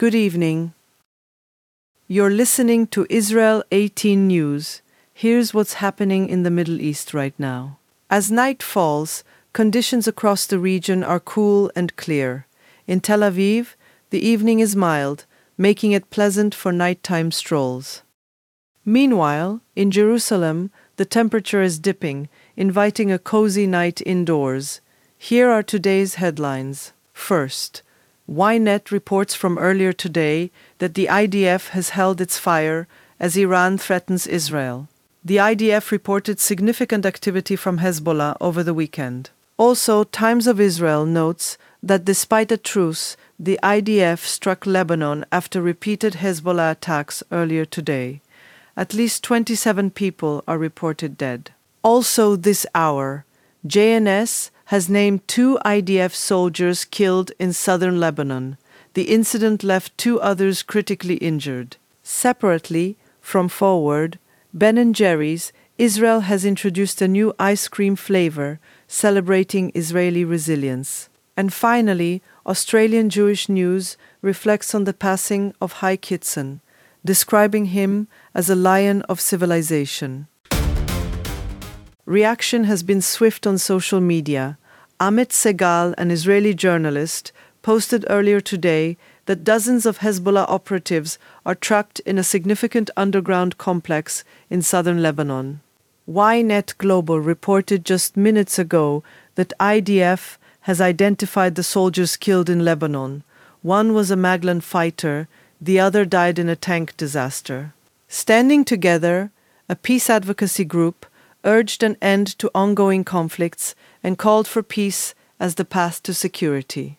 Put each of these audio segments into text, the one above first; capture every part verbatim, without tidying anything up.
Good evening. You're listening to Israel eighteen News. Here's what's happening in the Middle East right now. As night falls, conditions across the region are cool and clear. In Tel Aviv, the evening is mild, making it pleasant for nighttime strolls. Meanwhile, in Jerusalem, the temperature is dipping, inviting a cozy night indoors. Here are today's headlines. First, Ynet reports from earlier today that the I D F has held its fire as Iran threatens Israel. The I D F reported significant activity from Hezbollah over the weekend. Also, Times of Israel notes that despite a truce, the I D F struck Lebanon after repeated Hezbollah attacks earlier today. At least twenty-seven people are reported dead. Also this hour, J N S has named two I D F soldiers killed in southern Lebanon. The incident left two others critically injured. Separately, from Forward, Ben and Jerry's, Israel has introduced a new ice cream flavor celebrating Israeli resilience. And finally, Australian Jewish News reflects on the passing of Hai Kitson, describing him as a lion of civilization. Reaction has been swift on social media. Amit Segal, an Israeli journalist, posted earlier today that dozens of Hezbollah operatives are trapped in a significant underground complex in southern Lebanon. Ynet Global reported just minutes ago that I D F has identified the soldiers killed in Lebanon. One was a Maglan fighter, the other died in a tank disaster. Standing together, a peace advocacy group urged an end to ongoing conflicts and called for peace as the path to security.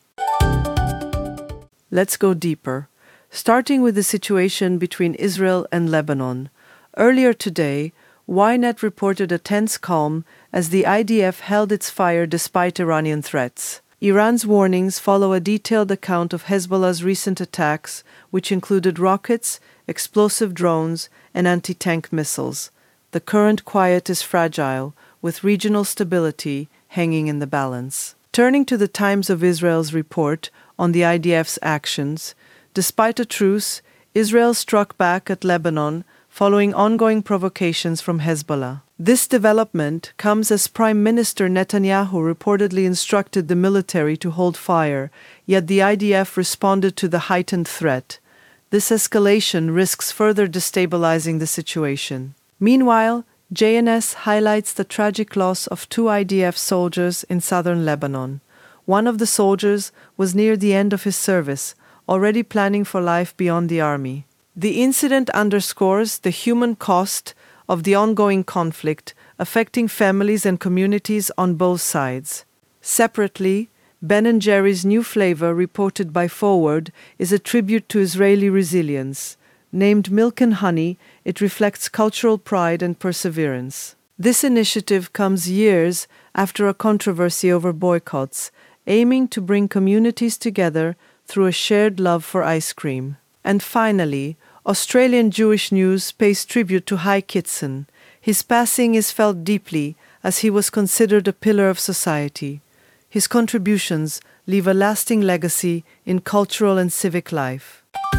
Let's go deeper, starting with the situation between Israel and Lebanon. Earlier today, Ynet reported a tense calm as the I D F held its fire despite Iranian threats. Iran's warnings follow a detailed account of Hezbollah's recent attacks, which included rockets, explosive drones, and anti-tank missiles. The current quiet is fragile, with regional stability hanging in the balance. Turning to the Times of Israel's report on the I D F's actions, despite a truce, Israel struck back at Lebanon following ongoing provocations from Hezbollah. This development comes as Prime Minister Netanyahu reportedly instructed the military to hold fire, yet the I D F responded to the heightened threat. This escalation risks further destabilizing the situation. Meanwhile, J N S highlights the tragic loss of two I D F soldiers in southern Lebanon. One of the soldiers was near the end of his service, already planning for life beyond the army. The incident underscores the human cost of the ongoing conflict, affecting families and communities on both sides. Separately, Ben and Jerry's new flavor, reported by Forward, is a tribute to Israeli resilience. Named Milk and Honey, it reflects cultural pride and perseverance. This initiative comes years after a controversy over boycotts, aiming to bring communities together through a shared love for ice cream. And finally, Australian Jewish News pays tribute to Hai Kitson. His passing is felt deeply as he was considered a pillar of society. His contributions leave a lasting legacy in cultural and civic life.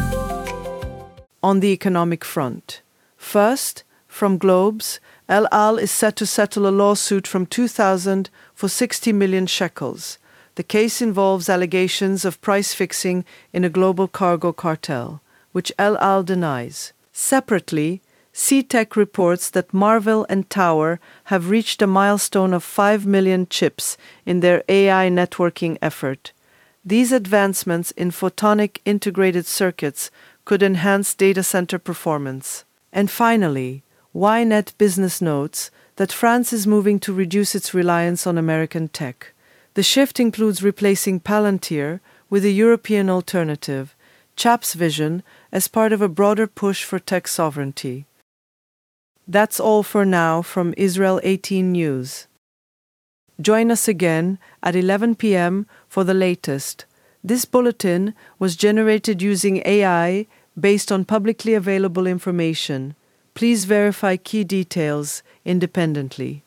On the economic front. First, from Globes, El Al is set to settle a lawsuit from two thousand for sixty million shekels. The case involves allegations of price fixing in a global cargo cartel, which El Al denies. Separately, C-Tech reports that Marvell and Tower have reached a milestone of five million chips in their A I networking effort. These advancements in photonic integrated circuits could enhance data center performance. And finally, Ynet Business notes that France is moving to reduce its reliance on American tech. The shift includes replacing Palantir with a European alternative, Chaps Vision, as part of a broader push for tech sovereignty. That's all for now from Israel eighteen News. Join us again at eleven p.m. for the latest. This bulletin was generated using A I based on publicly available information. Please verify key details independently.